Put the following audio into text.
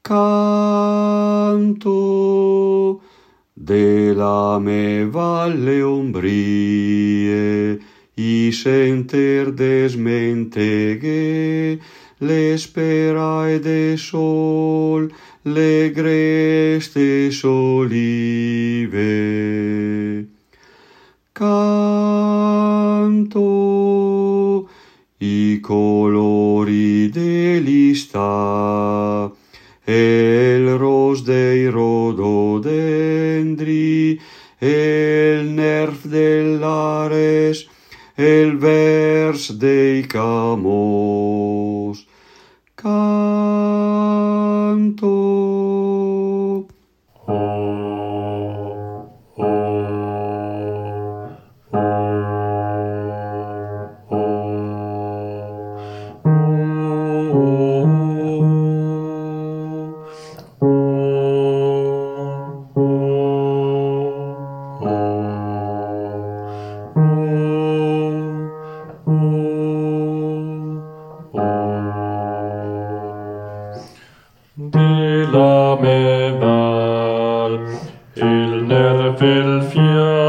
Canto della me valle umbrie, i senter desmenteghe, le sperai de sol, le greste solive. Canto i colori dell'ista, e il ros dei rododendri, e il nerf dell'ares, e il vers dei camos. Canto. De la me val, il nerf, il fiat,